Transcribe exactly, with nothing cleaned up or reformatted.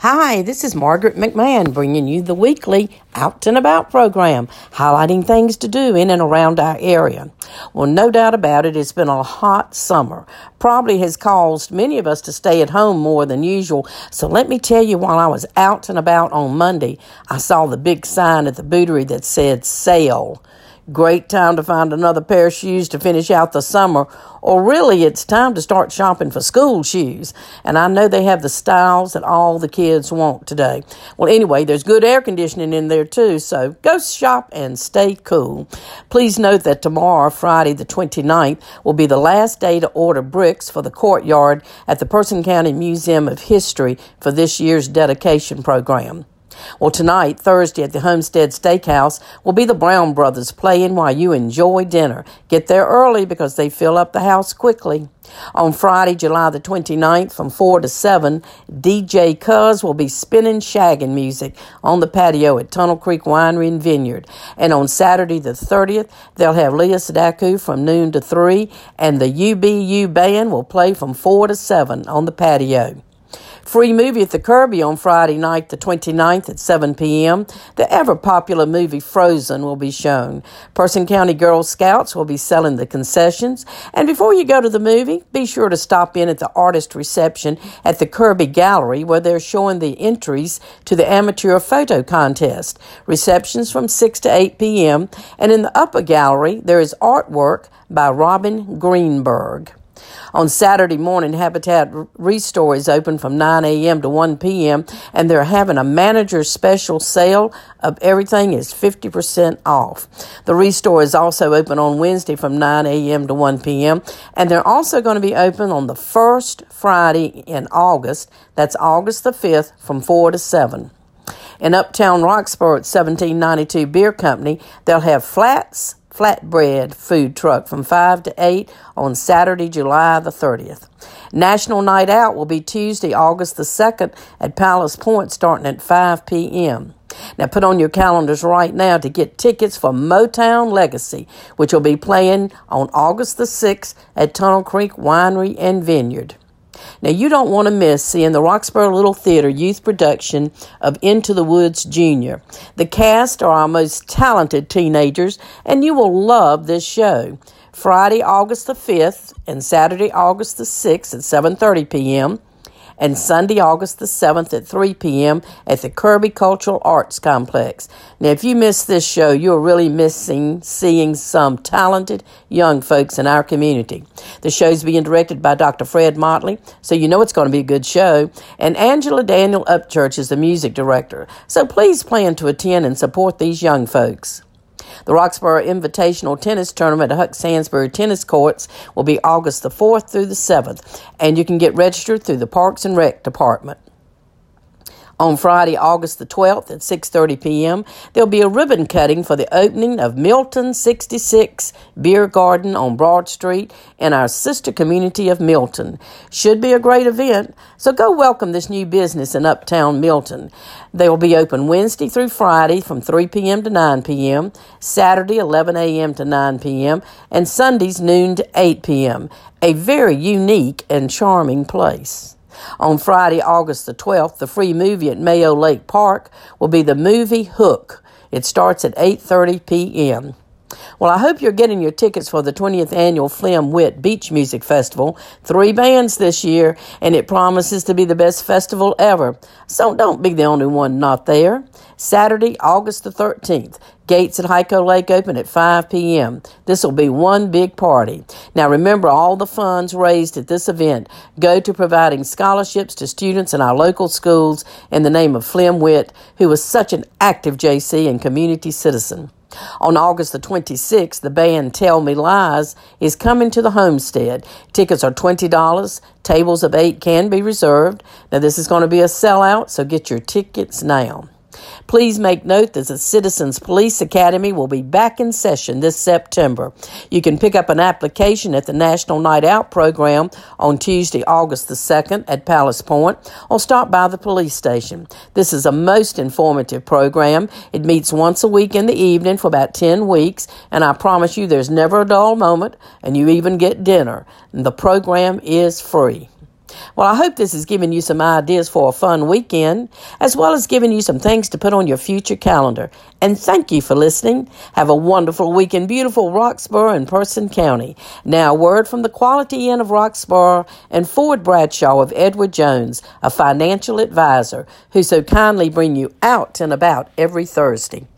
Hi, this is Margaret McMahon bringing you the weekly Out and About program, highlighting things to do in and around our area. Well, no doubt about it, it's been a hot summer. Probably has caused many of us to stay at home more than usual. So let me tell you, while I was out and about on Monday, I saw the big sign at the Bootery that said sale. Great time to find another pair of shoes to finish out the summer, or really it's time to start shopping for school shoes. And I know they have the styles that all the kids want today. Well, anyway, there's good air conditioning in there too, so go shop and stay cool. Please note that tomorrow, Friday the twenty-ninth, will be the last day to order bricks for the courtyard at the Person County Museum of History for this year's dedication program. Well, tonight, Thursday, at the Homestead Steakhouse, will be the Brown Brothers playing while you enjoy dinner. Get there early because they fill up the house quickly. On Friday, July the twenty-ninth, from four to seven, D J Cuz will be spinning shaggin' music on the patio at Tunnel Creek Winery and Vineyard. And on Saturday the thirtieth, they'll have Leah Sadaku from noon to three, and the U B U band will play from four to seven on the patio. Free movie at the Kirby on Friday night, the twenty-ninth at seven p.m. The ever-popular movie Frozen will be shown. Person County Girl Scouts will be selling the concessions. And before you go to the movie, be sure to stop in at the artist reception at the Kirby Gallery, where they're showing the entries to the amateur photo contest. Receptions from six to eight p.m. And in the upper gallery, there is artwork by Robin Greenberg. On Saturday morning, Habitat Restore is open from nine a.m. to one p.m. and they're having a manager's special sale of everything is fifty percent off. The Restore is also open on Wednesday from nine a.m. to one p.m. and they're also going to be open on the first Friday in August. That's August the fifth from four to seven. In Uptown Roxborough at seventeen ninety-two Beer Company, they'll have flats, flatbread food truck from five to eight on Saturday, July the thirtieth. National Night Out will be Tuesday, August the second at Palace Point starting at five p.m. Now put on your calendars right now to get tickets for Motown Legacy, which will be playing on August the sixth at Tunnel Creek Winery and Vineyard. Now, you don't want to miss seeing the Roxborough Little Theater youth production of Into the Woods Junior The cast are our most talented teenagers, and you will love this show. Friday, August the fifth, and Saturday, August the sixth at seven thirty p.m., and Sunday, August the seventh at three p.m. at the Kirby Cultural Arts Complex. Now, if you miss this show, you're really missing seeing some talented young folks in our community. The show's being directed by Doctor Fred Motley, so you know it's going to be a good show. And Angela Daniel Upchurch is the music director. So please plan to attend and support these young folks. The Roxborough Invitational Tennis Tournament at Huck Sansbury Tennis Courts will be August the fourth through the seventh, and you can get registered through the Parks and Rec Department. On Friday, August the twelfth at six thirty p.m., there'll be a ribbon cutting for the opening of Milton sixty-six Beer Garden on Broad Street in our sister community of Milton. Should be a great event, so go welcome this new business in Uptown Milton. They will be open Wednesday through Friday from three p.m. to nine p.m., Saturday eleven a.m. to nine p.m., and Sundays noon to eight p.m. A very unique and charming place. On Friday, August the twelfth, the free movie at Mayo Lake Park will be the movie Hook. It starts at eight thirty p.m. Well, I hope you're getting your tickets for the twentieth Annual Flim Wit Beach Music Festival. Three bands this year, and it promises to be the best festival ever. So don't be the only one not there. Saturday, August the thirteenth. Gates at Hyco Lake open at five p.m. This will be one big party. Now remember, all the funds raised at this event go to providing scholarships to students in our local schools in the name of Flim Witt, who was such an active J C and community citizen. On August the twenty-sixth, the band Tell Me Lies is coming to the Homestead. Tickets are twenty dollars. Tables of eight can be reserved. Now this is going to be a sellout, so get your tickets now. Please make note that the Citizens Police Academy will be back in session this September. You can pick up an application at the National Night Out program on Tuesday, August the second at Palace Point, or stop by the police station. This is a most informative program. It meets once a week in the evening for about ten weeks, and I promise you there's never a dull moment, and you even get dinner. And the program is free. Well, I hope this has given you some ideas for a fun weekend, as well as giving you some things to put on your future calendar. And thank you for listening. Have a wonderful week in beautiful Roxborough and Person County. Now, a word from the Quality Inn of Roxborough and Ford Bradshaw of Edward Jones, a financial advisor, who so kindly bring you out and about every Thursday.